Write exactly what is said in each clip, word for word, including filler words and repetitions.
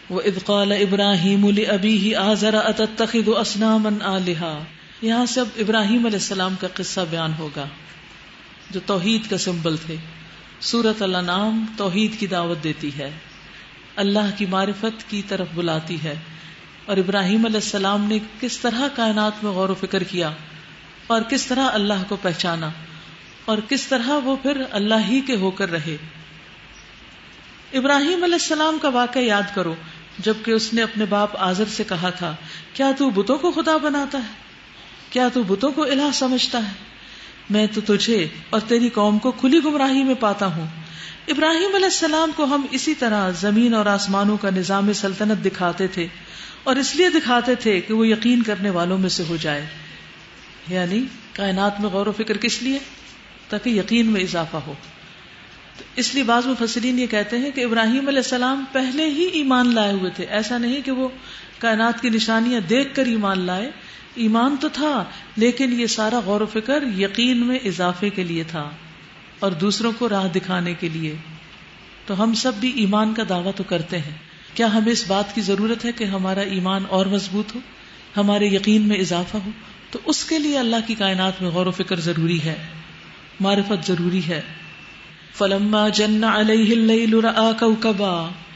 وَإِذْ قَالَ إِبْرَاهِيمُ لِأَبِيهِ آزَرَ أَتَتَّخِذُ أَصْنَامًا آلِهَةً. یہاں سے اب ابراہیم علیہ السلام کا قصہ بیان ہوگا جو توحید کا سمبل تھے. سورۃ الانعام توحید کی دعوت دیتی ہے، اللہ کی معرفت کی طرف بلاتی ہے، اور ابراہیم علیہ السلام نے کس طرح کائنات میں غور و فکر کیا اور کس طرح اللہ کو پہچانا اور کس طرح وہ پھر اللہ ہی کے ہو کر رہے. ابراہیم علیہ السلام کا واقعہ یاد کرو جبکہ اس نے اپنے باپ آزر سے کہا تھا کیا تو بتوں کو خدا بناتا ہے، کیا تو بتوں کو الہ سمجھتا ہے، میں تو تجھے اور تیری قوم کو کھلی گمراہی میں پاتا ہوں. ابراہیم علیہ السلام کو ہم اسی طرح زمین اور آسمانوں کا نظام سلطنت دکھاتے تھے، اور اس لیے دکھاتے تھے کہ وہ یقین کرنے والوں میں سے ہو جائے. یعنی کائنات میں غور و فکر کس لیے؟ تاکہ یقین میں اضافہ ہو. تو اس لیے بعض مفسرین یہ کہتے ہیں کہ ابراہیم علیہ السلام پہلے ہی ایمان لائے ہوئے تھے. ایسا نہیں کہ وہ کائنات کی نشانیاں دیکھ کر ایمان لائے، ایمان تو تھا لیکن یہ سارا غور و فکر یقین میں اضافے کے لیے تھا اور دوسروں کو راہ دکھانے کے لیے. تو ہم سب بھی ایمان کا دعویٰ تو کرتے ہیں، کیا ہمیں اس بات کی ضرورت ہے کہ ہمارا ایمان اور مضبوط ہو، ہمارے یقین میں اضافہ ہو؟ تو اس کے لیے اللہ کی کائنات میں غور و فکر ضروری ہے، معرفت ضروری ہے. فلما جن علیہ اللیل رأى کوکبا،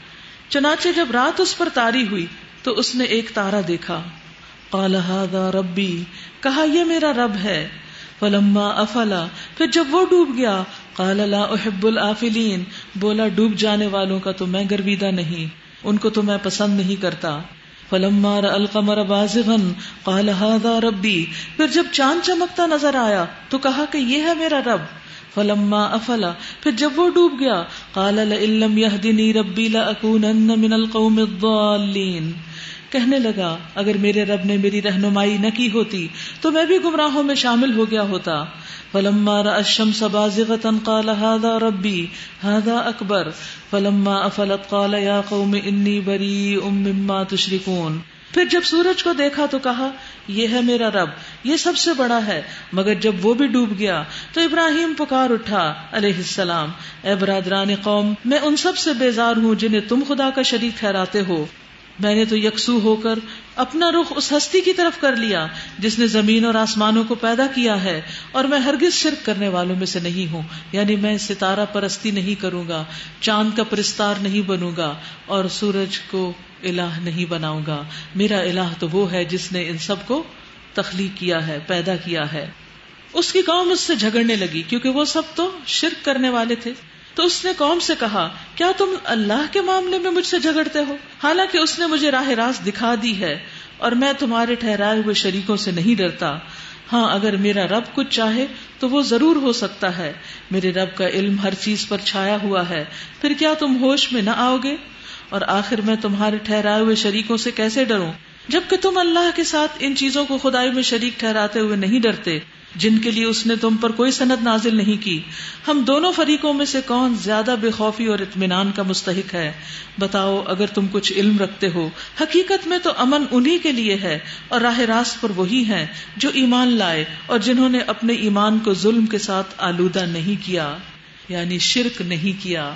چنانچہ جب رات اس پر طاری ہوئی تو اس نے ایک تارا دیکھا. قال ھذا ربی، کہا یہ میرا رب ہے. فلما افلا، پھر جب وہ ڈوب گیا، قال لا احب الآفلین، بولا ڈوب جانے والوں کا تو میں گرویدہ نہیں، ان کو تو میں پسند نہیں کرتا. فلما رأى القمر بازغا قال ھذا ربی، پھر جب چاند چمکتا نظر آیا تو کہا کہ یہ ہے میرا رب. فلما افلا، پھر جب وہ ڈوب گیا، قال لئن لم يهدني ربي لأكونن من القوم الضالين، کہنے لگا اگر میرے رب نے میری رہنمائی نہ کی ہوتی تو میں بھی گمراہوں میں شامل ہو گیا ہوتا. فلما رأى الشمس بازغة قال هذا ربي هذا أكبر. فلما افلت قال يا قوم إني بريء مما تشركون، پھر جب سورج کو دیکھا تو کہا یہ ہے میرا رب، یہ سب سے بڑا ہے. مگر جب وہ بھی ڈوب گیا تو ابراہیم پکار اٹھا علیہ السلام، اے برادران قوم، میں ان سب سے بیزار ہوں جنہیں تم خدا کا شریک ٹھہراتے ہو. میں نے تو یکسو ہو کر اپنا رخ اس ہستی کی طرف کر لیا جس نے زمین اور آسمانوں کو پیدا کیا ہے، اور میں ہرگز شرک کرنے والوں میں سے نہیں ہوں. یعنی میں ستارہ پرستی نہیں کروں گا، چاند کا پرستار نہیں بنوں گا، اور سورج کو الہ نہیں بناؤں گا. میرا الہ تو وہ ہے جس نے ان سب کو تخلیق کیا ہے، پیدا کیا ہے. اس کی قوم اس سے جھگڑنے لگی کیونکہ وہ سب تو شرک کرنے والے تھے. تو اس نے قوم سے کہا کیا تم اللہ کے معاملے میں مجھ سے جھگڑتے ہو، حالانکہ اس نے مجھے راہ راست دکھا دی ہے اور میں تمہارے ٹھہرائے ہوئے شریکوں سے نہیں ڈرتا. ہاں اگر میرا رب کچھ چاہے تو وہ ضرور ہو سکتا ہے، میرے رب کا علم ہر چیز پر چھایا ہوا ہے. پھر کیا تم ہوش میں نہ آؤ گے؟ اور آخر میں تمہارے ٹھہرائے ہوئے شریکوں سے کیسے ڈروں جبکہ تم اللہ کے ساتھ ان چیزوں کو خدائی میں شریک ٹھہراتے ہوئے نہیں ڈرتے جن کے لیے اس نے تم پر کوئی سند نازل نہیں کی. ہم دونوں فریقوں میں سے کون زیادہ بے خوفی اور اطمینان کا مستحق ہے؟ بتاؤ اگر تم کچھ علم رکھتے ہو. حقیقت میں تو امن انہی کے لیے ہے اور راہ راست پر وہی ہیں جو ایمان لائے اور جنہوں نے اپنے ایمان کو ظلم کے ساتھ آلودہ نہیں کیا، یعنی شرک نہیں کیا.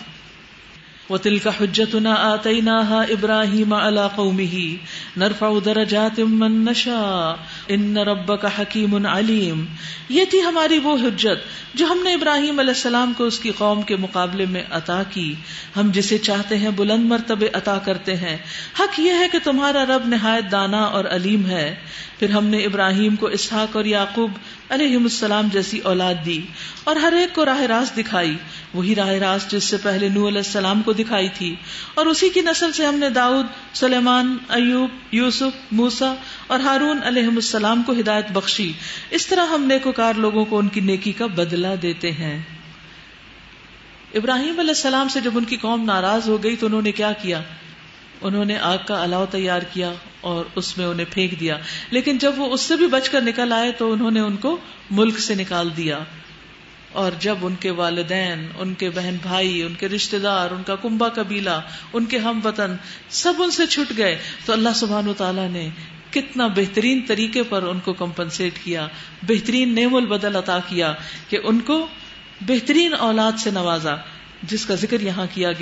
وَتِلْكَ حُجَّتُنَا آتَيْنَاهَا إِبْرَاهِيمَ عَلَى قَوْمِهِ نَرْفَعُ دَرَجَاتٍ مَّن نَّشَاءُ إِنَّ رَبَّكَ حَكِيمٌ عَلِيمٌ. یہ تھی ہماری وہ حجت جو ہم نے ابراہیم علیہ السلام کو اس کی قوم کے مقابلے میں عطا کی، ہم جسے چاہتے ہیں بلند مرتبے عطا کرتے ہیں. حق یہ ہے کہ تمہارا رب نہایت دانا اور علیم ہے. پھر ہم نے ابراہیم کو اسحاق اور یعقوب علیہم السلام جیسی اولاد دی اور ہر ایک کو راہ راست دکھائی، وہی راہ راست جس سے پہلے نوح علیہ السلام کو دکھائی تھی، اور اسی کی نسل سے ہم نے داؤد، سلیمان، ایوب، یوسف، موسیٰ اور ہارون علیہم السلام کو ہدایت بخشی. اس طرح ہم نیکوکار لوگوں کو ان کی نیکی کا بدلہ دیتے ہیں. ابراہیم علیہ السلام سے جب ان کی قوم ناراض ہو گئی تو انہوں نے کیا کیا؟ انہوں نے آگ کا الاؤ تیار کیا اور اس میں انہیں پھینک دیا. لیکن جب وہ اس سے بھی بچ کر نکل آئے تو انہوں نے ان کو ملک سے نکال دیا، اور جب ان کے والدین، ان کے بہن بھائی، ان کے رشتہ دار، ان کا کنبہ قبیلہ، ان کے ہم وطن سب ان سے چھٹ گئے تو اللہ سبحانہ وتعالیٰ نے کتنا بہترین طریقے پر ان کو کمپنسیٹ کیا، بہترین نعم البدل عطا کیا کہ ان کو بہترین اولاد سے نوازا، جس کا ذکر یہاں کیا گیا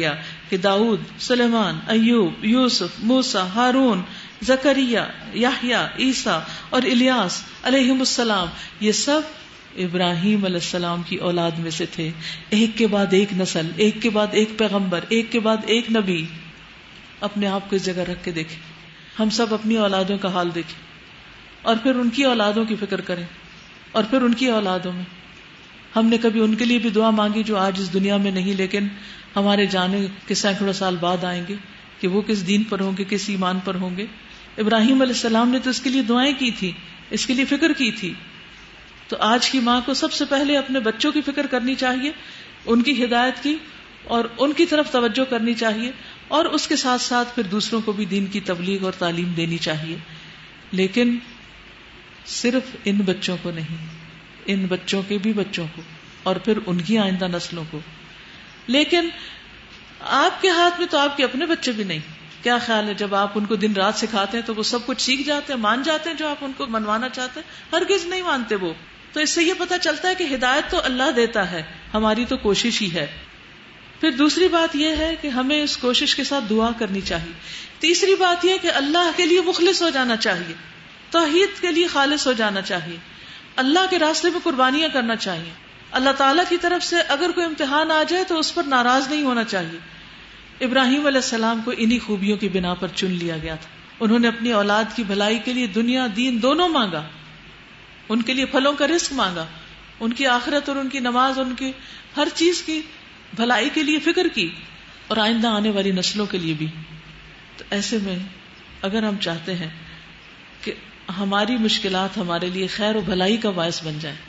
کہ داؤد، سلیمان، ایوب، یوسف، موسیٰ، ہارون، زکریا، یحییٰ، عیسیٰ اور الیاس علیہم السلام یہ سب ابراہیم علیہ السلام کی اولاد میں سے تھے. ایک کے بعد ایک نسل، ایک کے بعد ایک پیغمبر، ایک کے بعد ایک نبی. اپنے آپ کو اس جگہ رکھ کے دیکھیں. ہم سب اپنی اولادوں کا حال دیکھیں اور پھر ان کی اولادوں کی فکر کریں اور پھر ان کی اولادوں میں. ہم نے کبھی ان کے لیے بھی دعا مانگی جو آج اس دنیا میں نہیں لیکن ہمارے جانے کے سینکڑوں سال بعد آئیں گے کہ وہ کس دین پر ہوں گے، کس ایمان پر ہوں گے. ابراہیم علیہ السلام نے تو اس کے لیے دعائیں کی تھی، اس کے لیے فکر کی تھی. تو آج کی ماں کو سب سے پہلے اپنے بچوں کی فکر کرنی چاہیے، ان کی ہدایت کی اور ان کی طرف توجہ کرنی چاہیے، اور اس کے ساتھ ساتھ پھر دوسروں کو بھی دین کی تبلیغ اور تعلیم دینی چاہیے. لیکن صرف ان بچوں کو نہیں، ان بچوں کے بھی بچوں کو اور پھر ان کی آئندہ نسلوں کو. لیکن آپ کے ہاتھ میں تو آپ کے اپنے بچے بھی نہیں. کیا خیال ہے جب آپ ان کو دن رات سکھاتے ہیں تو وہ سب کچھ سیکھ جاتے ہیں، مان جاتے ہیں جو آپ ان کو منوانا چاہتے ہیں؟ ہرگز نہیں مانتے وہ. تو اس سے یہ پتہ چلتا ہے کہ ہدایت تو اللہ دیتا ہے، ہماری تو کوشش ہی ہے. پھر دوسری بات یہ ہے کہ ہمیں اس کوشش کے ساتھ دعا کرنی چاہیے. تیسری بات یہ کہ اللہ کے لیے مخلص ہو جانا چاہیے، توحید کے لیے خالص ہو جانا چاہیے، اللہ کے راستے میں قربانیاں کرنا چاہیے. اللہ تعالیٰ کی طرف سے اگر کوئی امتحان آ جائے تو اس پر ناراض نہیں ہونا چاہیے. ابراہیم علیہ السلام کو انہی خوبیوں کی بنا پر چن لیا گیا تھا. انہوں نے اپنی اولاد کی بھلائی کے لیے دنیا دین دونوں مانگا، ان کے لیے پھلوں کا رزق مانگا، ان کی آخرت اور ان کی نماز، ان کی ہر چیز کی بھلائی کے لیے فکر کی، اور آئندہ آنے والی نسلوں کے لیے بھی. تو ایسے میں اگر ہم چاہتے ہیں کہ ہماری مشکلات ہمارے لیے خیر و بھلائی کا باعث بن جائے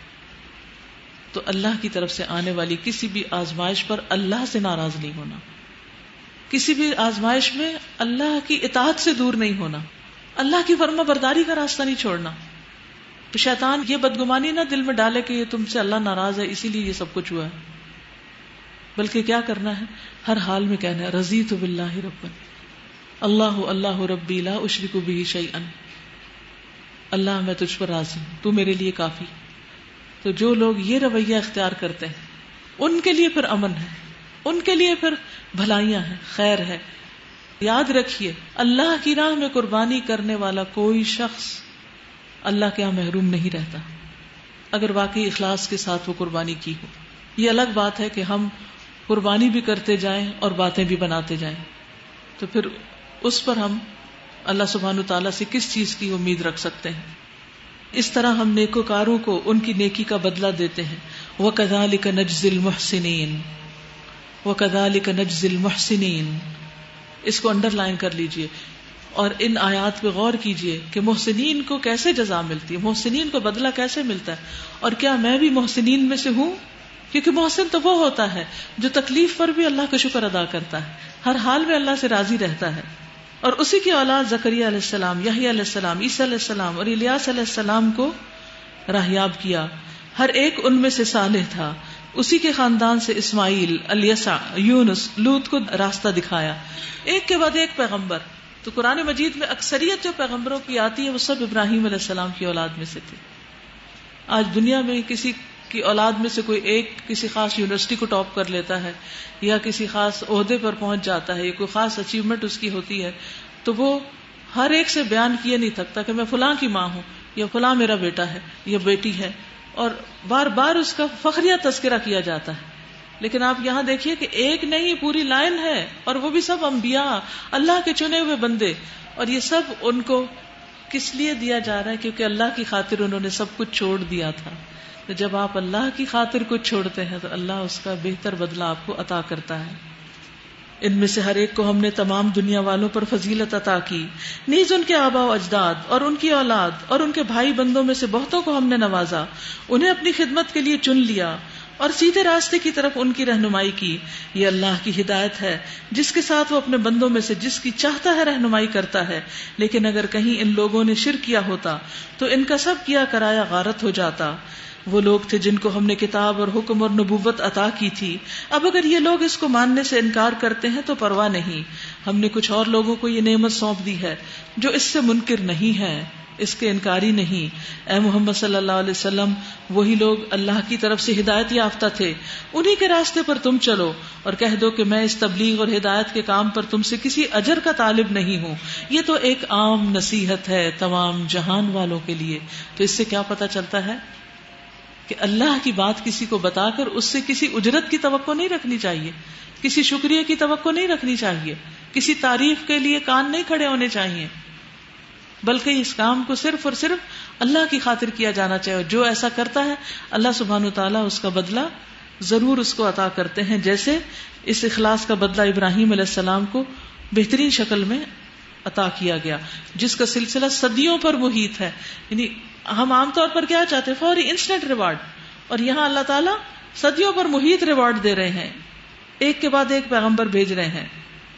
تو اللہ کی طرف سے آنے والی کسی بھی آزمائش پر اللہ سے ناراض نہیں ہونا، کسی بھی آزمائش میں اللہ کی اطاعت سے دور نہیں ہونا، اللہ کی فرما برداری کا راستہ نہیں چھوڑنا. تو شیطان یہ بدگمانی نہ دل میں ڈالے کہ یہ تم سے اللہ ناراض ہے اسی لیے یہ سب کچھ ہوا ہے، بلکہ کیا کرنا ہے؟ ہر حال میں کہنا ہے رضیت باللہ ربا، اللہ اللہ ربی لا اشرک بہ شیئا، اللہ میں تجھ پر راضی ہوں، تو میرے لیے کافی. تو جو لوگ یہ رویہ اختیار کرتے ہیں ان کے لیے پھر امن ہے، ان کے لیے پھر بھلائیاں ہیں، خیر ہے. یاد رکھیے اللہ کی راہ میں قربانی کرنے والا کوئی شخص اللہ کے یہاں محروم نہیں رہتا اگر واقعی اخلاص کے ساتھ وہ قربانی کی ہو. یہ الگ بات ہے کہ ہم قربانی بھی کرتے جائیں اور باتیں بھی بناتے جائیں، تو پھر اس پر ہم اللہ سبحانہ تعالیٰ سے کس چیز کی امید رکھ سکتے ہیں؟ اس طرح ہم نیکوکاروں کو ان کی نیکی کا بدلہ دیتے ہیں. وَكَذَلِكَ نَجْزِي الْمُحْسِنِينَ وَكَذَلِكَ نَجْزِي الْمُحْسِنِينَ. اس کو انڈر لائن کر لیجئے اور ان آیات پہ غور کیجئے کہ محسنین کو کیسے جزا ملتی ہے، محسنین کو بدلہ کیسے ملتا ہے. اور کیا میں بھی محسنین میں سے ہوں؟ کیونکہ محسن تو وہ ہوتا ہے جو تکلیف پر بھی اللہ کا شکر ادا کرتا ہے، ہر حال میں اللہ سے راضی رہتا ہے. اور اسی کی اولاد زکریا علیہ السلام، یحییٰ علیہ السلام، عیسیٰ علیہ السلام اور الیاس علیہ السلام کو راہیاب کیا. ہر ایک ان میں سے صالح تھا. اسی کے خاندان سے اسماعیل، الیسع، یونس، لوط کو راستہ دکھایا، ایک کے بعد ایک پیغمبر. تو قرآن مجید میں اکثریت جو پیغمبروں کی آتی ہے وہ سب ابراہیم علیہ السلام کی اولاد میں سے تھے. آج دنیا میں کسی کی اولاد میں سے کوئی ایک کسی خاص یونیورسٹی کو ٹاپ کر لیتا ہے یا کسی خاص عہدے پر پہنچ جاتا ہے یا کوئی خاص اچیومنٹ اس کی ہوتی ہے تو وہ ہر ایک سے بیان کیے نہیں تھکتا کہ میں فلاں کی ماں ہوں یا فلاں میرا بیٹا ہے یا بیٹی ہے، اور بار بار اس کا فخریہ تذکرہ کیا جاتا ہے. لیکن آپ یہاں دیکھیے کہ ایک نہیں پوری لائن ہے، اور وہ بھی سب انبیاء، اللہ کے چنے ہوئے بندے، اور یہ سب ان کو کس لیے دیا جا رہا ہے؟ کیونکہ اللہ کی خاطر انہوں نے سب کچھ چھوڑ دیا تھا. تو جب آپ اللہ کی خاطر کچھ چھوڑتے ہیں تو اللہ اس کا بہتر بدلہ آپ کو عطا کرتا ہے. ان میں سے ہر ایک کو ہم نے تمام دنیا والوں پر فضیلت عطا کی، نیز ان کے آباء و اجداد اور ان کی اولاد اور ان کے بھائی بندوں میں سے بہتوں کو ہم نے نوازا، انہیں اپنی خدمت کے لیے چن لیا اور سیدھے راستے کی طرف ان کی رہنمائی کی. یہ اللہ کی ہدایت ہے جس کے ساتھ وہ اپنے بندوں میں سے جس کی چاہتا ہے رہنمائی کرتا ہے. لیکن اگر کہیں ان لوگوں نے شرک کیا ہوتا تو ان کا سب کیا کرایا غارت ہو جاتا. وہ لوگ تھے جن کو ہم نے کتاب اور حکم اور نبوت عطا کی تھی. اب اگر یہ لوگ اس کو ماننے سے انکار کرتے ہیں تو پرواہ نہیں، ہم نے کچھ اور لوگوں کو یہ نعمت سونپ دی ہے جو اس سے منکر نہیں ہے. اس کے انکاری نہیں. اے محمد صلی اللہ علیہ وسلم وہی لوگ اللہ کی طرف سے ہدایت یافتہ تھے، انہی کے راستے پر تم چلو اور کہہ دو کہ میں اس تبلیغ اور ہدایت کے کام پر تم سے کسی اجر کا طالب نہیں ہوں. یہ تو ایک عام نصیحت ہے تمام جہان والوں کے لیے. تو اس سے کیا پتہ چلتا ہے کہ اللہ کی بات کسی کو بتا کر اس سے کسی اجرت کی توقع نہیں رکھنی چاہیے، کسی شکریہ کی توقع نہیں رکھنی چاہیے، کسی تعریف کے لیے کان نہیں کھڑے ہونے چاہیے، بلکہ اس کام کو صرف اور صرف اللہ کی خاطر کیا جانا چاہیے. جو ایسا کرتا ہے اللہ سبحانہ وتعالیٰ اس کا بدلہ ضرور اس کو عطا کرتے ہیں، جیسے اس اخلاص کا بدلہ ابراہیم علیہ السلام کو بہترین شکل میں عطا کیا گیا، جس کا سلسلہ صدیوں پر محیط ہے. یعنی ہم عام طور پر کیا چاہتے ہیں؟ فوری انسٹنٹ ریوارڈ، اور یہاں اللہ تعالیٰ صدیوں پر محیط ریوارڈ دے رہے ہیں، ایک کے بعد ایک پیغمبر بھیج رہے ہیں.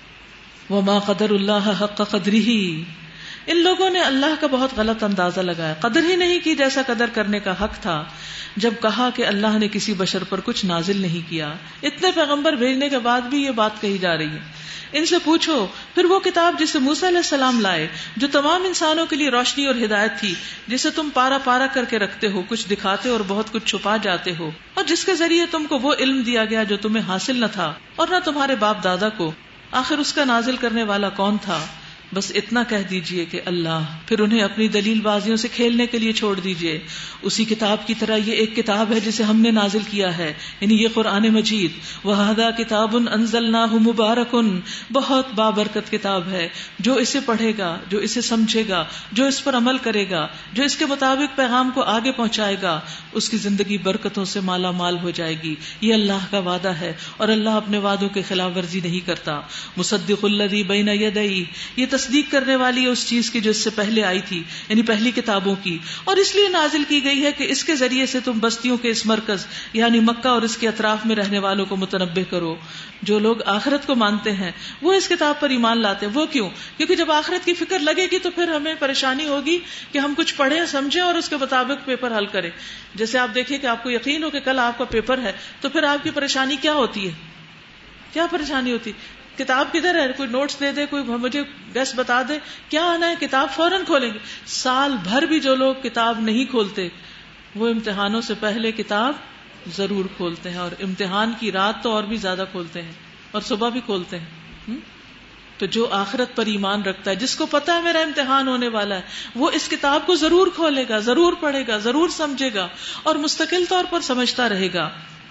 وما قدر اللہ حق قدرہ، ان لوگوں نے اللہ کا بہت غلط اندازہ لگایا، قدر ہی نہیں کی جیسا قدر کرنے کا حق تھا جب کہا کہ اللہ نے کسی بشر پر کچھ نازل نہیں کیا. اتنے پیغمبر بھیجنے کے بعد بھی یہ بات کہی جا رہی ہے. ان سے پوچھو پھر وہ کتاب جسے موسیٰ علیہ السلام لائے، جو تمام انسانوں کے لیے روشنی اور ہدایت تھی، جسے تم پارا پارا کر کے رکھتے ہو، کچھ دکھاتے اور بہت کچھ چھپا جاتے ہو، اور جس کے ذریعے تم کو وہ علم دیا گیا جو تمہیں حاصل نہ تھا اور نہ تمہارے باپ دادا کو. آخر اس کا نازل کرنے والا کون تھا؟ بس اتنا کہہ دیجئے کہ اللہ. پھر انہیں اپنی دلیل بازیوں سے کھیلنے کے لیے چھوڑ دیجئے. اسی کتاب کی طرح یہ ایک کتاب ہے جسے ہم نے نازل کیا ہے، یعنی یہ قرآن مجید. وَهَذَا كِتَابٌ أَنزَلْنَاهُ مُبَارَكٌ، بہت بابرکت کتاب ہے. جو اسے پڑھے گا، جو اسے سمجھے گا، جو اس پر عمل کرے گا، جو اس کے مطابق پیغام کو آگے پہنچائے گا، اس کی زندگی برکتوں سے مالا مال ہو جائے گی. یہ اللہ کا وعدہ ہے اور اللہ اپنے وعدوں کے خلاف ورزی نہیں کرتا. مصدق الذی بین یدیہ، یہ تصدیق کرنے والی ہے اس چیز کی جو اس سے پہلے آئی تھی، یعنی پہلی کتابوں کی، اور اس لیے نازل کی گئی ہے کہ اس کے ذریعے سے تم بستیوں کے اس مرکز یعنی مکہ اور اس کے اطراف میں رہنے والوں کو متنبہ کرو. جو لوگ آخرت کو مانتے ہیں وہ اس کتاب پر ایمان لاتے ہیں. وہ کیوں؟ کیونکہ جب آخرت کی فکر لگے گی تو پھر ہمیں پریشانی ہوگی کہ ہم کچھ پڑھیں سمجھیں اور اس کے مطابق پیپر حل کریں. جیسے آپ دیکھیں کہ آپ کو یقین ہو کہ کل آپ کا پیپر ہے تو پھر آپ کی پریشانی کیا ہوتی ہے؟ کیا پریشانی ہوتی؟ کتاب کدھر ہے؟ کوئی نوٹس دے دے، کوئی مجھے گیس بتا دے کیا آنا ہے، کتاب فوراً کھولیں گے. سال بھر بھی جو لوگ کتاب نہیں کھولتے وہ امتحانوں سے پہلے کتاب ضرور کھولتے ہیں، اور امتحان کی رات تو اور بھی زیادہ کھولتے ہیں اور صبح بھی کھولتے ہیں. تو جو آخرت پر ایمان رکھتا ہے، جس کو پتا ہے میرا امتحان ہونے والا ہے، وہ اس کتاب کو ضرور کھولے گا، ضرور پڑھے گا، ضرور سمجھے گا اور مستقل طور پر سمجھتا رہے گا.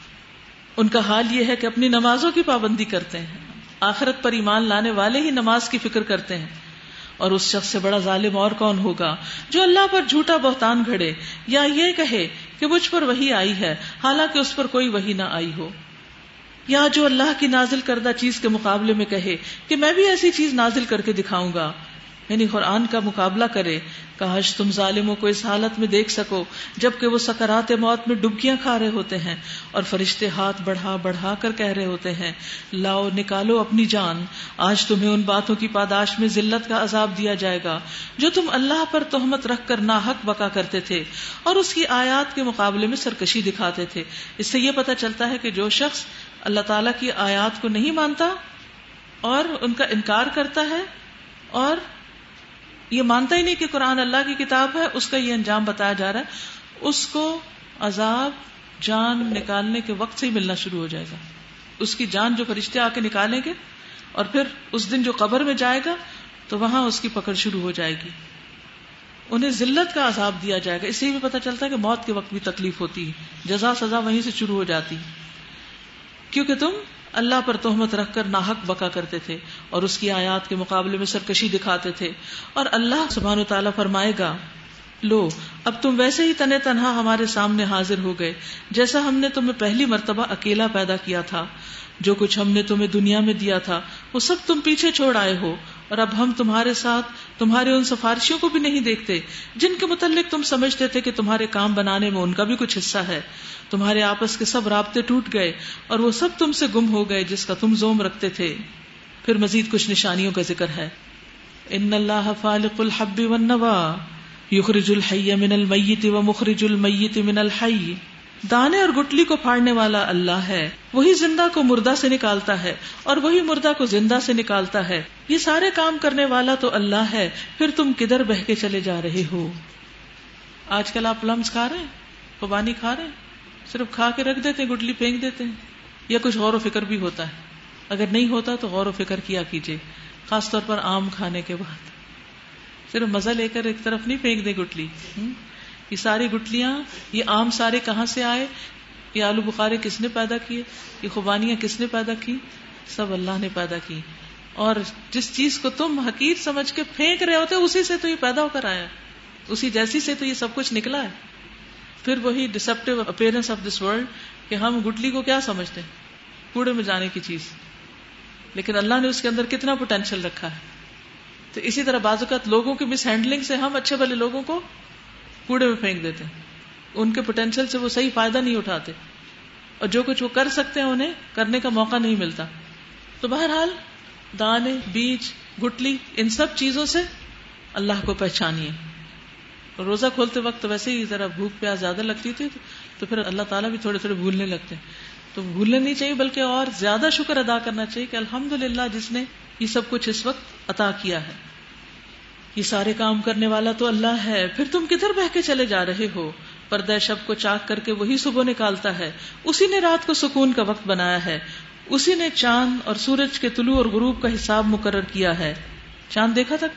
ان کا حال یہ ہے کہ اپنی نمازوں کی پابندی کرتے ہیں. آخرت پر ایمان لانے والے ہی نماز کی فکر کرتے ہیں. اور اس شخص سے بڑا ظالم اور کون ہوگا جو اللہ پر جھوٹا بہتان گھڑے یا یہ کہے کہ مجھ پر وحی آئی ہے حالانکہ اس پر کوئی وحی نہ آئی ہو، یا جو اللہ کی نازل کردہ چیز کے مقابلے میں کہے کہ میں بھی ایسی چیز نازل کر کے دکھاؤں گا، یعنی قرآن کا مقابلہ کرے. کاش تم ظالموں کو اس حالت میں دیکھ سکو جبکہ وہ سکرات موت میں ڈبکیاں کھا رہے ہوتے ہیں اور فرشتے ہاتھ بڑھا بڑھا کر کہہ رہے ہوتے ہیں لاؤ نکالو اپنی جان، آج تمہیں ان باتوں کی پاداش میں ذلت کا عذاب دیا جائے گا جو تم اللہ پر تہمت رکھ کر ناحق بکا کرتے تھے اور اس کی آیات کے مقابلے میں سرکشی دکھاتے تھے. اس سے یہ پتہ چلتا ہے کہ جو شخص اللہ تعالیٰ کی آیات کو نہیں مانتا اور ان کا انکار کرتا ہے اور یہ مانتا ہی نہیں کہ قرآن اللہ کی کتاب ہے، اس کا یہ انجام بتایا جا رہا ہے، اس کو عذاب جان نکالنے کے وقت سے ہی ملنا شروع ہو جائے گا. اس کی جان جو فرشتے آ کے نکالیں گے اور پھر اس دن جو قبر میں جائے گا تو وہاں اس کی پکڑ شروع ہو جائے گی، انہیں ذلت کا عذاب دیا جائے گا. اس سے بھی پتہ چلتا ہے کہ موت کے وقت بھی تکلیف ہوتی ہے، جزا سزا وہیں سے شروع ہو جاتی، کیونکہ تم اللہ پر تہمت رکھ کر ناحق بکا کرتے تھے اور اس کی آیات کے مقابلے میں سرکشی دکھاتے تھے. اور اللہ سبحانہ وتعالیٰ فرمائے گا لو اب تم ویسے ہی تنے تنہا ہمارے سامنے حاضر ہو گئے جیسا ہم نے تمہیں پہلی مرتبہ اکیلا پیدا کیا تھا. جو کچھ ہم نے تمہیں دنیا میں دیا تھا وہ سب تم پیچھے چھوڑ آئے ہو، اور اب ہم تمہارے ساتھ تمہارے ان سفارشیوں کو بھی نہیں دیکھتے جن کے متعلق تم سمجھتے تھے کہ تمہارے کام بنانے میں ان کا بھی کچھ حصہ ہے. تمہارے آپس کے سب رابطے ٹوٹ گئے اور وہ سب تم سے گم ہو گئے جس کا تم زوم رکھتے تھے. پھر مزید کچھ نشانیوں کا ذکر ہے. ان اللہ فالق الحب والنوى یخرج الحی من المیت ومخرج المیت من الحی. دانے اور گٹلی کو پھاڑنے والا اللہ ہے، وہی زندہ کو مردہ سے نکالتا ہے اور وہی مردہ کو زندہ سے نکالتا ہے، یہ سارے کام کرنے والا تو اللہ ہے، پھر تم کدھر بہہ کے چلے جا رہے ہو؟ آج کل آپ لمس کھا رہے ہیں، خوبانی کھا رہے ہیں، صرف کھا کے رکھ دیتے ہیں، گٹلی پھینک دیتے ہیں، یا کچھ غور و فکر بھی ہوتا ہے؟ اگر نہیں ہوتا تو غور و فکر کیا کیجیے، خاص طور پر آم کھانے کے بعد صرف مزہ لے کر ایک طرف نہیں پھینک دے گٹلی. یہ ساری گٹلیاں، یہ آم سارے کہاں سے آئے؟ یہ آلو بخارے کس نے پیدا کیے؟ یہ خوبانیاں کس نے پیدا کی؟ سب اللہ نے پیدا کی. اور جس چیز کو تم حقیر سمجھ کے پھینک رہے ہوتے اسی سے تو یہ پیدا ہو کر آیا، اسی جیسی سے تو یہ سب کچھ نکلا ہے. پھر وہی deceptive appearance of this world کہ ہم گٹلی کو کیا سمجھتے ہیں؟ کوڑے میں جانے کی چیز، لیکن اللہ نے اس کے اندر کتنا پوٹینشیل رکھا ہے. تو اسی طرح بعض اوقات لوگوں کی مس ہینڈلنگ سے ہم اچھے بھلے لوگوں کو کوڑے میں پھینک دیتے ہیں، ان کے پوٹینشیل سے وہ صحیح فائدہ نہیں اٹھاتے، اور جو کچھ وہ کر سکتے ہیں انہیں کرنے کا موقع نہیں ملتا. تو بہرحال دانے، بیج، گٹلی، ان سب چیزوں سے اللہ کو پہچانیے. روزہ کھولتے وقت ویسے ہی ذرا بھوک پیاس زیادہ لگتی تھی تو پھر اللہ تعالیٰ بھی تھوڑے تھوڑے بھولنے لگتے ہیں. تو بھولنے نہیں چاہیے بلکہ اور زیادہ شکر ادا کرنا چاہیے کہ الحمدللہ جس نے یہ سب کچھ اس وقت عطا کیا ہے. یہ سارے کام کرنے والا تو اللہ ہے، پھر تم کدھر بہ کے چلے جا رہے ہو؟ پردہ شب کو چاک کر کے وہی صبح نکالتا ہے، اسی نے رات کو سکون کا وقت بنایا ہے، اسی نے چاند اور سورج کے طلوع اور غروب کا حساب مقرر کیا ہے. چاند دیکھا تھا؟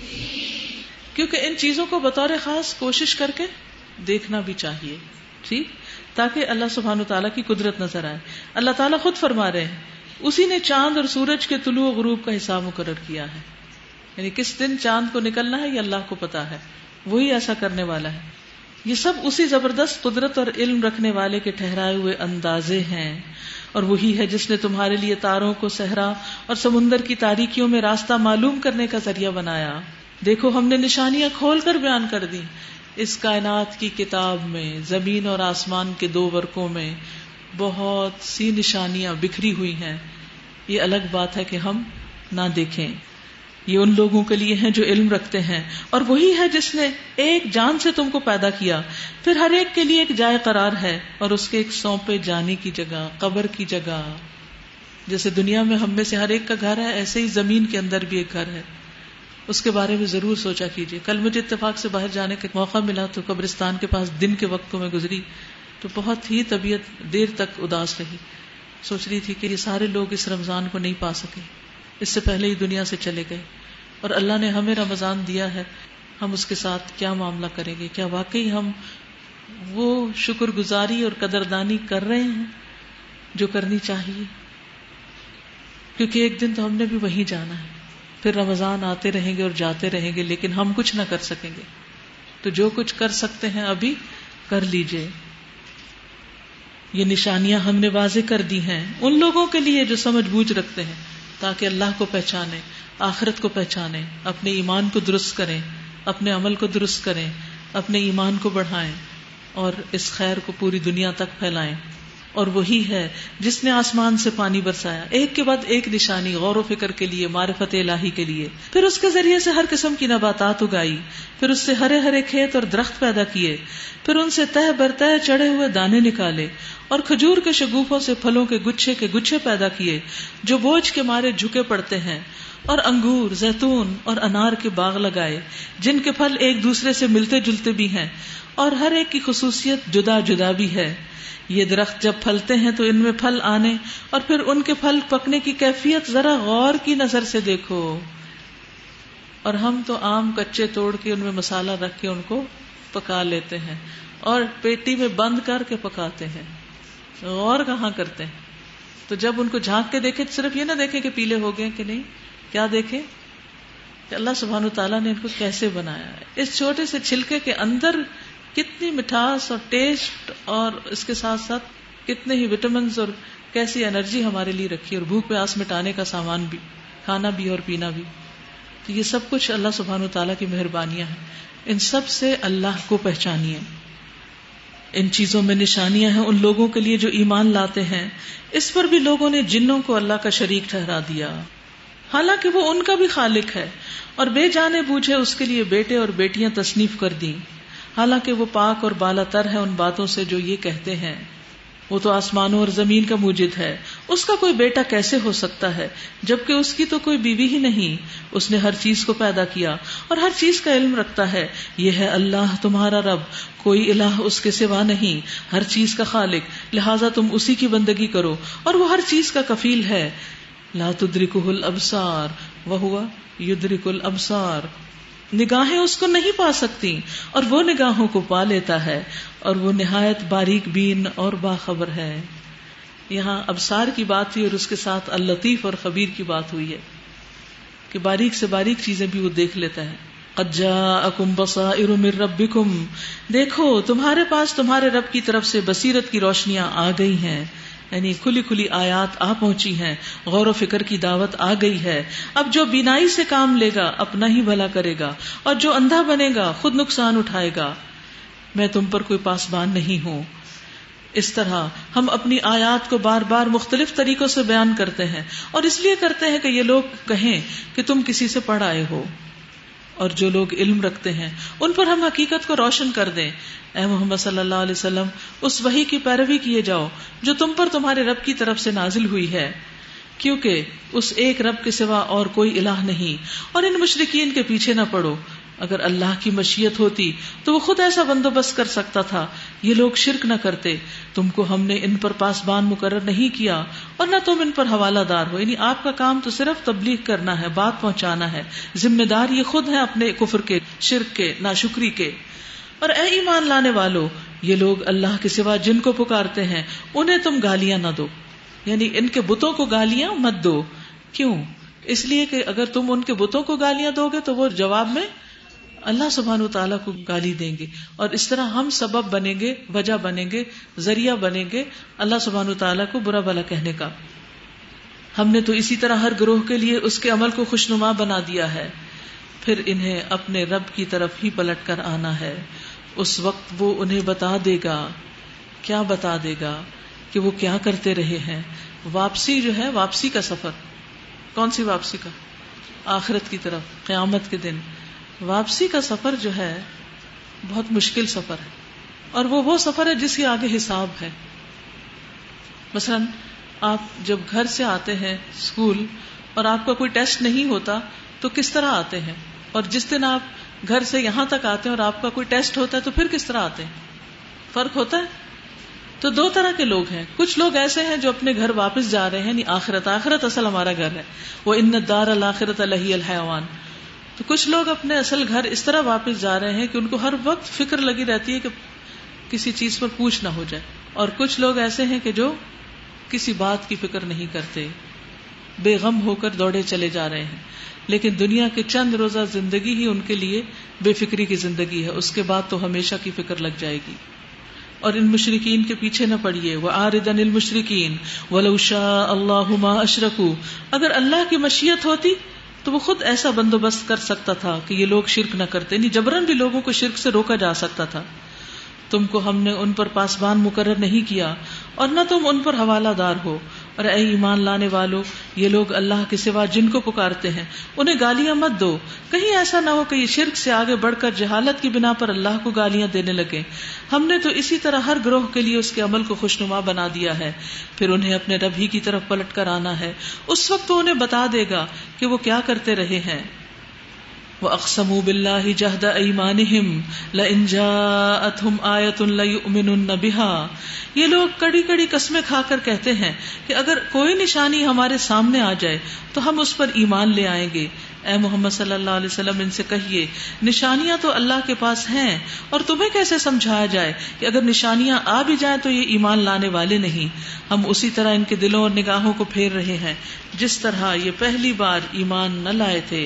کیونکہ ان چیزوں کو بطور خاص کوشش کر کے دیکھنا بھی چاہیے، ٹھیک، تاکہ اللہ سبحانہ تعالیٰ کی قدرت نظر آئے. اللہ تعالیٰ خود فرما رہے ہیں اسی نے چاند اور سورج کے طلوع و غروب کا حساب مقرر کیا ہے. یعنی کس دن چاند کو نکلنا ہے یہ اللہ کو پتا ہے، وہی ایسا کرنے والا ہے. یہ سب اسی زبردست قدرت اور علم رکھنے والے کے ٹھہرائے ہوئے اندازے ہیں. اور وہی ہے جس نے تمہارے لیے تاروں کو صحرا اور سمندر کی تاریکیوں میں راستہ معلوم کرنے کا ذریعہ بنایا. دیکھو ہم نے نشانیاں کھول کر بیان کر دی اس کائنات کی کتاب میں. زمین اور آسمان کے دو ورقوں میں بہت سی نشانیاں بکھری ہوئی ہیں. یہ الگ بات ہے کہ ہم نہ دیکھیں. یہ ان لوگوں کے لیے ہیں جو علم رکھتے ہیں. اور وہی ہے جس نے ایک جان سے تم کو پیدا کیا، پھر ہر ایک کے لیے ایک جائے قرار ہے اور اس کے ایک سونپے جانے کی جگہ، قبر کی جگہ. جیسے دنیا میں ہم میں سے ہر ایک کا گھر ہے، ایسے ہی زمین کے اندر بھی ایک گھر ہے. اس کے بارے میں ضرور سوچا کیجیے. کل مجھے اتفاق سے باہر جانے کا موقع ملا تو قبرستان کے پاس دن کے وقت کو میں گزری تو بہت ہی طبیعت دیر تک اداس رہی. سوچ رہی تھی کہ یہ سارے لوگ اس رمضان کو نہیں پا سکے، اس سے پہلے ہی دنیا سے چلے گئے، اور اللہ نے ہمیں رمضان دیا ہے، ہم اس کے ساتھ کیا معاملہ کریں گے؟ کیا واقعی ہم وہ شکر گزاری اور قدردانی کر رہے ہیں جو کرنی چاہیے؟ کیونکہ ایک دن تو ہم نے بھی وہیں جانا ہے. پھر رمضان آتے رہیں گے اور جاتے رہیں گے، لیکن ہم کچھ نہ کر سکیں گے. تو جو کچھ کر سکتے ہیں ابھی کر لیجئے. یہ نشانیاں ہم نے واضح کر دی ہیں ان لوگوں کے لیے جو سمجھ بوجھ رکھتے ہیں، تاکہ اللہ کو پہچانیں، آخرت کو پہچانیں، اپنے ایمان کو درست کریں، اپنے عمل کو درست کریں، اپنے ایمان کو بڑھائیں اور اس خیر کو پوری دنیا تک پھیلائیں. اور وہی ہے جس نے آسمان سے پانی برسایا، ایک کے بعد ایک نشانی غور و فکر کے لیے، معرفت الہی کے لیے. پھر اس کے ذریعے سے ہر قسم کی نباتات اگائی، پھر اس سے ہرے ہرے کھیت اور درخت پیدا کیے، پھر ان سے تہ بر تہ چڑھے ہوئے دانے نکالے، اور کھجور کے شگوفوں سے پھلوں کے گچھے کے گچھے پیدا کیے جو بوجھ کے مارے جھکے پڑتے ہیں، اور انگور، زیتون اور انار کے باغ لگائے جن کے پھل ایک دوسرے سے ملتے جلتے بھی ہیں اور ہر ایک کی خصوصیت جدا جدا بھی ہے. یہ درخت جب پھلتے ہیں تو ان میں پھل آنے اور پھر ان کے پھل پکنے کی کیفیت ذرا غور کی نظر سے دیکھو. اور ہم تو آم کچے توڑ کے ان میں مسالہ رکھ کے ان کو پکا لیتے ہیں اور پیٹی میں بند کر کے پکاتے ہیں، غور کہاں کرتے ہیں. تو جب ان کو جھانک کے دیکھیں، صرف یہ نہ دیکھیں کہ پیلے ہو گئے کہ نہیں، کیا دیکھیں کہ اللہ سبحانہ تعالیٰ نے ان کو کیسے بنایا ہے. اس چھوٹے سے چھلکے کے اندر کتنی مٹھاس اور ٹیسٹ اور اس کے ساتھ ساتھ کتنے ہی وٹامنز اور کیسی انرجی ہمارے لیے رکھی، اور بھوک پیاس مٹانے کا سامان بھی، کھانا بھی اور پینا بھی. تو یہ سب کچھ اللہ سبحانہ تعالیٰ کی مہربانیاں ہیں. ان سب سے اللہ کو پہچانیے. ان چیزوں میں نشانیاں ہیں ان لوگوں کے لیے جو ایمان لاتے ہیں. اس پر بھی لوگوں نے جنوں کو اللہ کا شریک ٹھہرا دیا، حالانکہ وہ ان کا بھی خالق ہے، اور بے جانے بوجھے اس کے لیے بیٹے اور بیٹیاں تصنیف کر دیں. حالانکہ وہ پاک اور بالا تر ہے ان باتوں سے جو یہ کہتے ہیں. وہ تو آسمانوں اور زمین کا موجد ہے. اس کا کوئی بیٹا کیسے ہو سکتا ہے جبکہ اس کی تو کوئی بیوی ہی نہیں. اس نے ہر چیز کو پیدا کیا اور ہر چیز کا علم رکھتا ہے. یہ ہے اللہ تمہارا رب, کوئی الہ اس کے سوا نہیں, ہر چیز کا خالق, لہٰذا تم اسی کی بندگی کرو اور وہ ہر چیز کا کفیل ہے. لا تدرکہ الابصار وہو یدرک الابصار, نگاہیں اس کو نہیں پا سکتی اور وہ نگاہوں کو پا لیتا ہے, اور وہ نہایت باریک بین اور باخبر ہے. یہاں ابصار کی بات ہوئی اور اس کے ساتھ اللطیف اور خبیر کی بات ہوئی ہے کہ باریک سے باریک چیزیں بھی وہ دیکھ لیتا ہے. قد جاءکم بصائر من ربکم, دیکھو تمہارے پاس تمہارے رب کی طرف سے بصیرت کی روشنیاں آ گئی ہیں, یعنی کھلی کھلی آیات آ پہنچی ہیں, غور و فکر کی دعوت آ گئی ہے. اب جو بینائی سے کام لے گا اپنا ہی بھلا کرے گا, اور جو اندھا بنے گا خود نقصان اٹھائے گا. میں تم پر کوئی پاسبان نہیں ہوں. اس طرح ہم اپنی آیات کو بار بار مختلف طریقوں سے بیان کرتے ہیں, اور اس لیے کرتے ہیں کہ یہ لوگ کہیں کہ تم کسی سے پڑھ آئے ہو, اور جو لوگ علم رکھتے ہیں ان پر ہم حقیقت کو روشن کر دیں. اے محمد صلی اللہ علیہ وسلم, اس وحی کی پیروی کیے جاؤ جو تم پر تمہارے رب کی طرف سے نازل ہوئی ہے, کیونکہ اس ایک رب کے سوا اور کوئی الہ نہیں. اور ان مشرکین کے پیچھے نہ پڑو, اگر اللہ کی مشیت ہوتی تو وہ خود ایسا بندوبست کر سکتا تھا. یہ لوگ شرک نہ کرتے, تم کو ہم نے ان پر پاسبان مقرر نہیں کیا اور نہ تم ان پر حوالہ دار ہو. یعنی آپ کا کام تو صرف تبلیغ کرنا ہے, بات پہنچانا ہے, ذمہ دار یہ خود ہے اپنے کفر کے, شرک کے, ناشکری کے. اور اے ایمان لانے والو, یہ لوگ اللہ کے سوا جن کو پکارتے ہیں انہیں تم گالیاں نہ دو, یعنی ان کے بتوں کو گالیاں مت دو. کیوں؟ اس لیے کہ اگر تم ان کے بتوں کو گالیاں دو گے تو وہ جواب میں اللہ سبحانہ وتعالیٰ کو گالی دیں گے, اور اس طرح ہم سبب بنیں گے, وجہ بنیں گے, ذریعہ بنیں گے اللہ سبحانہ وتعالیٰ کو برا بھلا کہنے کا. ہم نے تو اسی طرح ہر گروہ کے لیے اس کے عمل کو خوشنما بنا دیا ہے, پھر انہیں اپنے رب کی طرف ہی پلٹ کر آنا ہے. اس وقت وہ انہیں بتا دے گا. کیا بتا دے گا؟ کہ وہ کیا کرتے رہے ہیں. واپسی جو ہے, واپسی کا سفر, کون سی واپسی کا؟ آخرت کی طرف, قیامت کے دن. واپسی کا سفر جو ہے بہت مشکل سفر ہے, اور وہ وہ سفر ہے جس کے آگے حساب ہے. مثلا آپ جب گھر سے آتے ہیں اسکول اور آپ کا کوئی ٹیسٹ نہیں ہوتا تو کس طرح آتے ہیں, اور جس دن آپ گھر سے یہاں تک آتے ہیں اور آپ کا کوئی ٹیسٹ ہوتا ہے تو پھر کس طرح آتے ہیں؟ فرق ہوتا ہے. تو دو طرح کے لوگ ہیں. کچھ لوگ ایسے ہیں جو اپنے گھر واپس جا رہے ہیں, یعنی آخرت, آخرت اصل ہمارا گھر ہے, وہ ان الدار الآخرۃ لہی الحیوان. تو کچھ لوگ اپنے اصل گھر اس طرح واپس جا رہے ہیں کہ ان کو ہر وقت فکر لگی رہتی ہے کہ کسی چیز پر پوچھ نہ ہو جائے. اور کچھ لوگ ایسے ہیں کہ جو کسی بات کی فکر نہیں کرتے, بے غم ہو کر دوڑے چلے جا رہے ہیں, لیکن دنیا کے چند روزہ زندگی ہی ان کے لیے بے فکری کی زندگی ہے, اس کے بعد تو ہمیشہ کی فکر لگ جائے گی. اور ان مشرکین کے پیچھے نہ پڑیے. وَأَعْرِضْ عَنِ الْمُشْرِكِينَ وَلَوْ شَاءَ اللَّهُ مَا أَشْرَكُوا, اگر اللہ کی مشیت ہوتی تو وہ خود ایسا بندوبست کر سکتا تھا کہ یہ لوگ شرک نہ کرتے, نہیں جبرن بھی لوگوں کو شرک سے روکا جا سکتا تھا. تم کو ہم نے ان پر پاسبان مقرر نہیں کیا اور نہ تم ان پر حوالہ دار ہو. اور اے ایمان لانے والو, یہ لوگ اللہ کے سوا جن کو پکارتے ہیں انہیں گالیاں مت دو. کہیں ایسا نہ ہو کہ یہ شرک سے آگے بڑھ کر جہالت کی بنا پر اللہ کو گالیاں دینے لگے. ہم نے تو اسی طرح ہر گروہ کے لیے اس کے عمل کو خوشنما بنا دیا ہے, پھر انہیں اپنے رب ہی کی طرف پلٹ کر آنا ہے. اس وقت وہ انہیں بتا دے گا کہ وہ کیا کرتے رہے ہیں. وَأَقْسَمُوا بِاللَّهِ جَهْدَ أَيْمَانِهِمْ لَإِنْ جَاءَتْهُمْ آيَةٌ لَيُؤْمِنُنَّ بِهَا, یہ لوگ کڑی کڑی قسمیں کھا کر کہتے ہیں کہ اگر کوئی نشانی ہمارے سامنے آ جائے تو ہم اس پر ایمان لے آئیں گے. اے محمد صلی اللہ علیہ وسلم, ان سے کہیے نشانیاں تو اللہ کے پاس ہیں, اور تمہیں کیسے سمجھایا جائے کہ اگر نشانیاں آ بھی جائیں تو یہ ایمان لانے والے نہیں. ہم اسی طرح ان کے دلوں اور نگاہوں کو پھیر رہے ہیں جس طرح یہ پہلی بار ایمان نہ لائے تھے.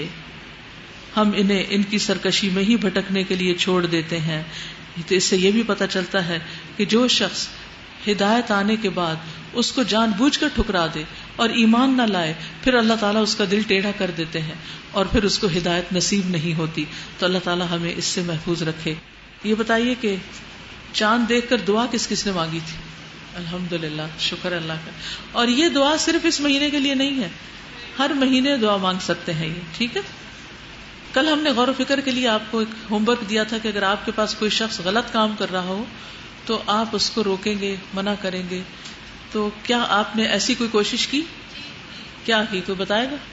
ہم انہیں ان کی سرکشی میں ہی بھٹکنے کے لیے چھوڑ دیتے ہیں. تو اس سے یہ بھی پتہ چلتا ہے کہ جو شخص ہدایت آنے کے بعد اس کو جان بوجھ کر ٹھکرا دے اور ایمان نہ لائے, پھر اللہ تعالیٰ اس کا دل ٹیڑھا کر دیتے ہیں اور پھر اس کو ہدایت نصیب نہیں ہوتی. تو اللہ تعالیٰ ہمیں اس سے محفوظ رکھے. یہ بتائیے کہ چاند دیکھ کر دعا کس کس نے مانگی تھی؟ الحمدللہ, شکر اللہ کا. اور یہ دعا صرف اس مہینے کے لیے نہیں ہے, ہر مہینے دعا مانگ سکتے ہیں یہ, ٹھیک ہے. کل ہم نے غور و فکر کے لیے آپ کو ایک ہوم ورک دیا تھا کہ اگر آپ کے پاس کوئی شخص غلط کام کر رہا ہو تو آپ اس کو روکیں گے، منع کریں گے. تو کیا آپ نے ایسی کوئی کوشش کی؟ کیا کی؟ کوئی بتائے گا؟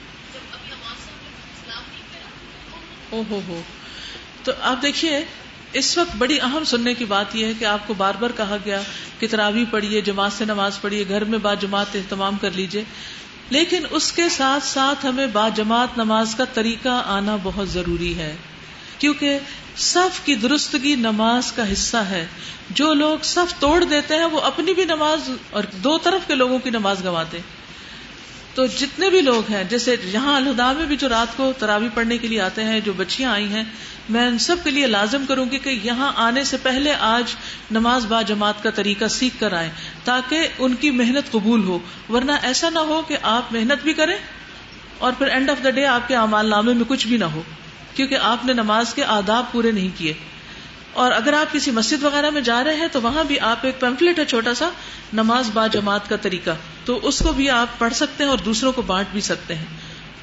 او ہو ہو تو آپ دیکھیے اس وقت بڑی اہم سننے کی بات یہ ہے کہ آپ کو بار بار کہا گیا کہ تراویح پڑھیے، جماعت سے نماز پڑھیے، گھر میں با جماعت اہتمام کر لیجئے، لیکن اس کے ساتھ ساتھ ہمیں با جماعت نماز کا طریقہ آنا بہت ضروری ہے، کیونکہ صف کی درستگی نماز کا حصہ ہے. جو لوگ صف توڑ دیتے ہیں وہ اپنی بھی نماز اور دو طرف کے لوگوں کی نماز گنواتے ہیں. تو جتنے بھی لوگ ہیں، جیسے یہاں الہدا میں بھی جو رات کو تراویح پڑھنے کے لیے آتے ہیں، جو بچیاں آئی ہیں، میں ان سب کے لیے لازم کروں گی کہ یہاں آنے سے پہلے آج نماز با جماعت کا طریقہ سیکھ کر آئیں تاکہ ان کی محنت قبول ہو. ورنہ ایسا نہ ہو کہ آپ محنت بھی کریں اور پھر اینڈ آف دا ڈے آپ کے اعمال نامے میں کچھ بھی نہ ہو، کیونکہ آپ نے نماز کے آداب پورے نہیں کیے. اور اگر آپ کسی مسجد وغیرہ میں جا رہے ہیں تو وہاں بھی آپ ایک پیمفلٹ ہے چھوٹا سا، نماز با جماعت کا طریقہ، تو اس کو بھی آپ پڑھ سکتے ہیں اور دوسروں کو بانٹ بھی سکتے ہیں.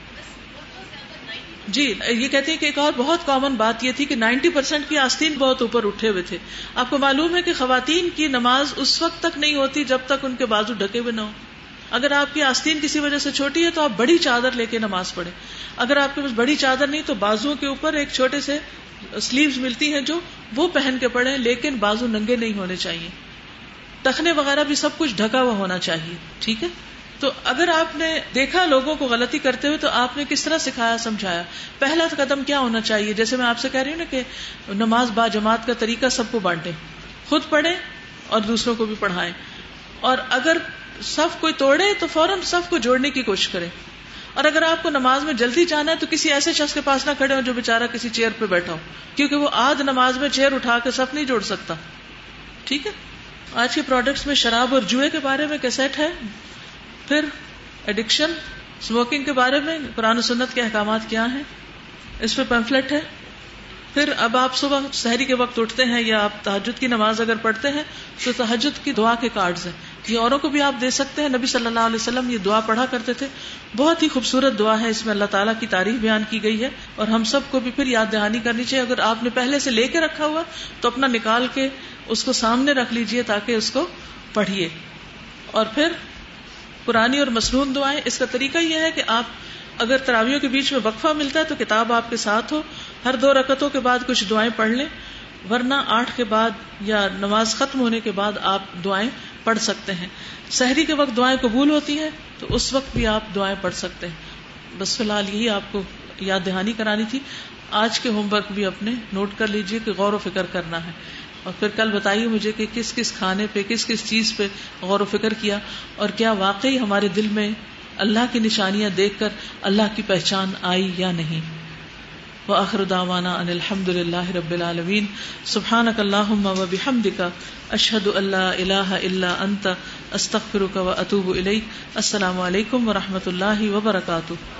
جی یہ کہتے ہیں کہ ایک اور بہت کامن بات یہ تھی کہ نائنٹی پرسینٹ کی آستین بہت اوپر اٹھے ہوئے تھے. آپ کو معلوم ہے کہ خواتین کی نماز اس وقت تک نہیں ہوتی جب تک ان کے بازو ڈھکے ہوئے نہ ہو. اگر آپ کی آستین کسی وجہ سے چھوٹی ہے تو آپ بڑی چادر لے کے نماز پڑھیں. اگر آپ کے پاس بڑی چادر نہیں تو بازو کے اوپر ایک چھوٹے سے سلیوز ملتی ہیں جو وہ پہن کے پڑھیں، لیکن بازو ننگے نہیں ہونے چاہیے. ٹخنے وغیرہ بھی سب کچھ ڈھکا ہوا ہونا چاہیے. ٹھیک ہے. تو اگر آپ نے دیکھا لوگوں کو غلطی کرتے ہوئے تو آپ نے کس طرح سکھایا، سمجھایا؟ پہلا قدم کیا ہونا چاہیے؟ جیسے میں آپ سے کہہ رہی ہوں نا کہ نماز با جماعت کا طریقہ سب کو بانٹیں، خود پڑھیں اور دوسروں کو بھی پڑھائیں. اور اگر صف کوئی توڑے تو فوراً صف کو جوڑنے کی کوشش کریں. اور اگر آپ کو نماز میں جلدی جانا ہے تو کسی ایسے شخص کے پاس نہ کھڑے ہو جو بےچارا کسی چیئر پہ بیٹھا ہو، کیونکہ وہ آدھ نماز میں چیئر اٹھا کے صف نہیں جوڑ سکتا. ٹھیک ہے. آج کے پروڈکٹس میں شراب اور جوئے کے بارے میں کیسٹ ہے، پھر ایڈکشن، اسموکنگ کے بارے میں قرآن و سنت کے احکامات کیا ہیں، اس پہ پیمفلٹ ہے. پھر اب آپ صبح سحری کے وقت اٹھتے ہیں یا آپ تہجد کی نماز اگر پڑھتے ہیں تو تہجد کی دعا کے کارڈز ہیں، یہ اوروں کو بھی آپ دے سکتے ہیں. نبی صلی اللہ علیہ وسلم یہ دعا پڑھا کرتے تھے، بہت ہی خوبصورت دعا ہے. اس میں اللہ تعالیٰ کی تعریف بیان کی گئی ہے اور ہم سب کو بھی پھر یاد دہانی کرنی چاہیے. اگر آپ نے پہلے سے لے کے رکھا ہوا تو اپنا نکال کے اس کو سامنے رکھ لیجئے تاکہ اس کو پڑھیے. اور پھر قرآنی اور مسنون دعائیں. اس کا طریقہ یہ ہے کہ آپ اگر تراویحوں کے بیچ میں وقفہ ملتا ہے تو کتاب آپ کے ساتھ ہو، ہر دو رکعتوں کے بعد کچھ دعائیں پڑھ لیں، ورنہ آٹھ کے بعد یا نماز ختم ہونے کے بعد آپ دعائیں پڑھ سکتے ہیں. سحری کے وقت دعائیں قبول ہوتی ہیں تو اس وقت بھی آپ دعائیں پڑھ سکتے ہیں. بس فی الحال یہی آپ کو یاد دہانی کرانی تھی. آج کے ہوم ورک بھی اپنے نوٹ کر لیجئے کہ غور و فکر کرنا ہے، اور پھر کل بتائیے مجھے کہ کس کس کھانے پہ، کس کس چیز پہ غور و فکر کیا، اور کیا واقعی ہمارے دل میں اللہ کی نشانیاں دیکھ کر اللہ کی پہچان آئی یا نہیں. وآخر دعوانا ان الحمد للہ رب العالمین. سبحانک اللہم وبحمدک، اشہد ان لا الہ الا انت، استغفرک واتوب الیک. السلام علیکم ورحمۃ اللہ وبرکاتہ.